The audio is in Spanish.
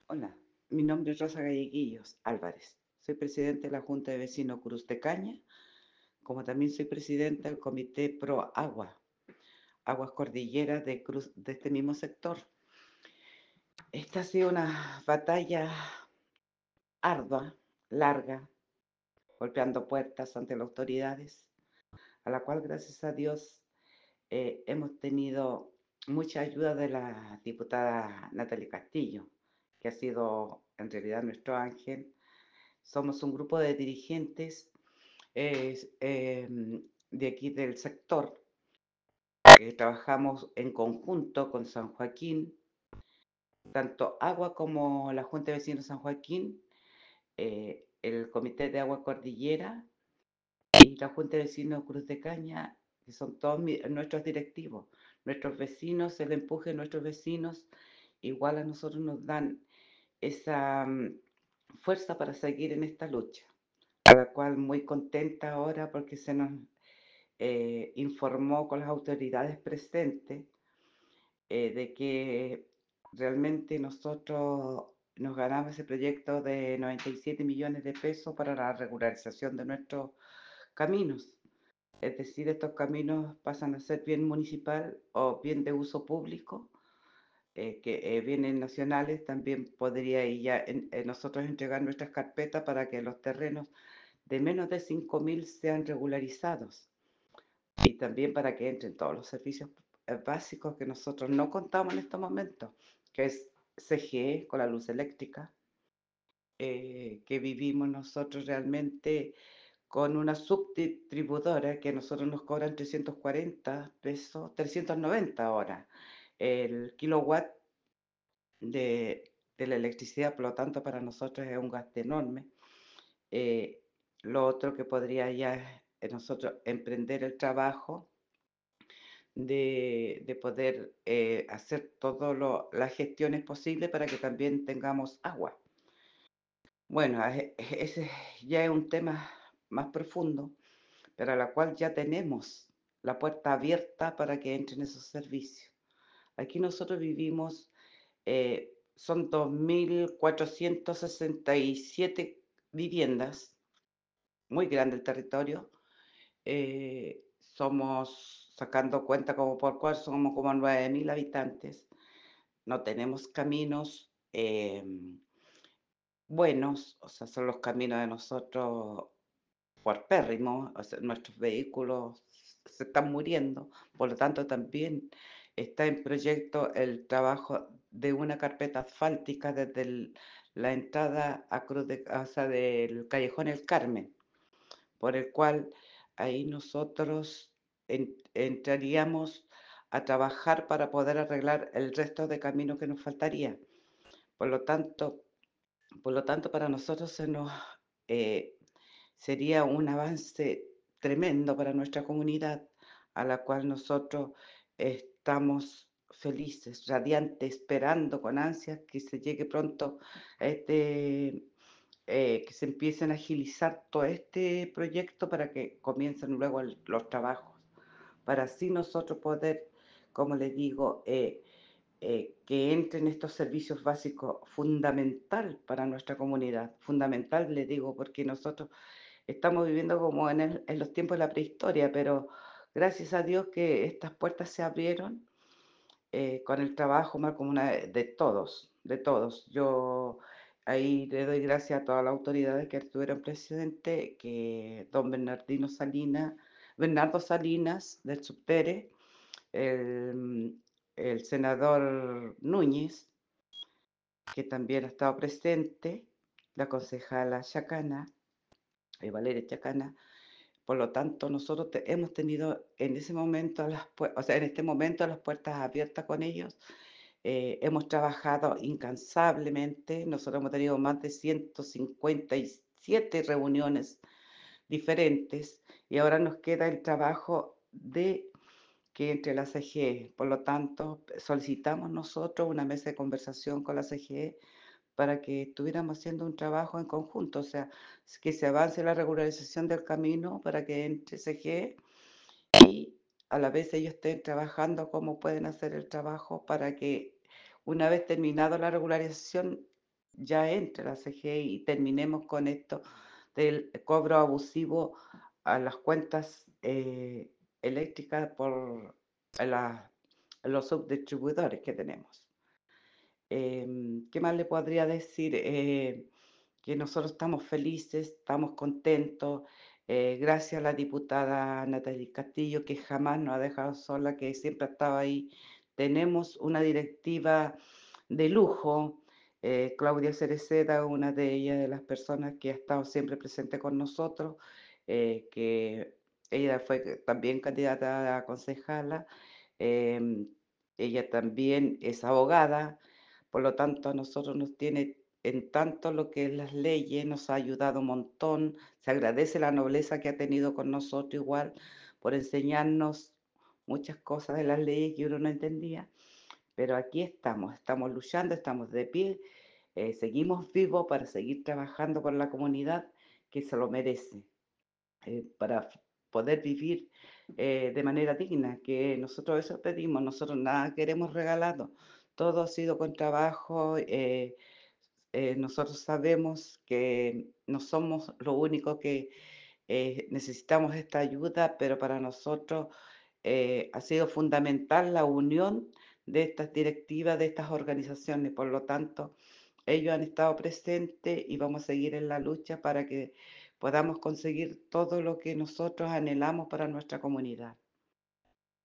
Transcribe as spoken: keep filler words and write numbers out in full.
Hola, mi nombre es Rosa Galleguillos Álvarez. Soy presidente de la Junta de Vecinos Cruz de Caña, como también soy presidenta del Comité Pro Agua, Aguas Cordilleras de Cruz de este mismo sector. Esta ha sido una batalla ardua, larga, golpeando puertas ante las autoridades, a la cual gracias a Dios eh, hemos tenido mucha ayuda de la diputada Natalie Castillo, que ha sido en realidad nuestro ángel. Somos un grupo de dirigentes eh, eh, de aquí del sector que trabajamos en conjunto con San Joaquín, tanto Agua como la Junta de Vecinos San Joaquín, eh, el Comité de Agua Cordillera y la Junta de Vecinos Cruz de Caña, que son todos mi, nuestros directivos, nuestros vecinos, el empuje de nuestros vecinos, igual a nosotros nos dan esa um, fuerza para seguir en esta lucha, a la cual muy contenta ahora porque se nos eh, informó con las autoridades presentes eh, de que realmente nosotros nos ganamos ese proyecto de noventa y siete millones de pesos para la regularización de nuestros caminos. Es decir, estos caminos pasan a ser bien municipal o bien de uso público, eh, que eh, bienes nacionales. También podría ir ya en, en nosotros entregar nuestras carpetas para que los terrenos de menos de cinco mil sean regularizados y también para que entren todos los servicios eh, básicos que nosotros no contamos en estos momentos, que es C G E con la luz eléctrica, eh, que vivimos nosotros realmente con una subdistribuidora que a nosotros nos cobran trescientos cuarenta pesos, trescientos noventa ahora el kilowatt de, de la electricidad. Por lo tanto para nosotros es un gasto enorme. Eh, lo otro que podría ya es nosotros emprender el trabajo de, de poder eh, hacer todas las gestiones posibles para que también tengamos agua. Bueno, e- e- ese ya es un tema más profundo, pero a la cual ya tenemos la puerta abierta para que entren esos servicios. Aquí nosotros vivimos, eh, son dos mil cuatrocientas sesenta y siete viviendas, muy grande el territorio. eh, Somos, sacando cuenta como por cual, somos como nueve mil habitantes. No tenemos caminos eh, buenos, o sea, son los caminos de nosotros puerpérrimos, o sea, nuestros vehículos se están muriendo. Por lo tanto también está en proyecto el trabajo de una carpeta asfáltica desde el, la entrada a Cruz de Casa del Callejón El Carmen, por el cual ahí nosotros en, entraríamos a trabajar para poder arreglar el resto de caminos que nos faltaría. Por lo tanto, por lo tanto para nosotros se nos, eh, sería un avance tremendo para nuestra comunidad, a la cual nosotros estamos felices, radiantes, esperando con ansias que se llegue pronto este eh, que se empiecen a agilizar todo este proyecto para que comiencen luego el- los trabajos, para así nosotros poder, como les digo, eh, eh, que entren estos servicios básicos fundamental para nuestra comunidad, fundamental les digo, porque nosotros estamos viviendo como en, el- en los tiempos de la prehistoria, pero gracias a Dios que estas puertas se abrieron eh, con el trabajo más como una de todos, de todos. Yo ahí le doy gracias a todas las autoridades que estuvieron presentes, que don Bernardino Salinas, Bernardo Salinas del Subtere, el, el senador Núñez, que también ha estado presente, la concejala Chacana, eh, Valeria Chacana. Por lo tanto, nosotros te- hemos tenido en ese momento, las, o sea, en este momento las puertas abiertas con ellos. Eh, hemos trabajado incansablemente. Nosotros hemos tenido más de ciento cincuenta y siete reuniones diferentes y ahora nos queda el trabajo de que entre la C G E. Por lo tanto, solicitamos nosotros una mesa de conversación con la C G E para que estuviéramos haciendo un trabajo en conjunto, o sea, que se avance la regularización del camino para que entre C G E y a la vez ellos estén trabajando cómo pueden hacer el trabajo para que una vez terminado la regularización ya entre la C G I y terminemos con esto del cobro abusivo a las cuentas eh, eléctricas por la- los subdistribuidores que tenemos. Em, ¿qué más le podría decir? Eh, que nosotros estamos felices, estamos contentos, eh, gracias a la diputada Natalie Castillo, que jamás nos ha dejado sola, que siempre ha estado ahí. Tenemos una directiva de lujo, eh, Claudia Cereceda, una de ellas, de las personas que ha estado siempre presente con nosotros, eh, que ella fue también candidata a concejala, em, ella también es abogada, por lo tanto a nosotros nos tiene en tanto lo que es las leyes, nos ha ayudado un montón, se agradece la nobleza que ha tenido con nosotros igual, por enseñarnos muchas cosas de las leyes que uno no entendía, pero aquí estamos, estamos luchando, estamos de pie, eh, seguimos vivos para seguir trabajando por la comunidad que se lo merece, eh, para f- poder vivir eh, de manera digna, que nosotros eso pedimos, nosotros nada queremos regalado, todo ha sido con trabajo, eh, eh, nosotros sabemos que no somos lo único que eh, necesitamos esta ayuda, pero para nosotros eh, ha sido fundamental la unión de estas directivas, de estas organizaciones. Por lo tanto, ellos han estado presentes y vamos a seguir en la lucha para que podamos conseguir todo lo que nosotros anhelamos para nuestra comunidad.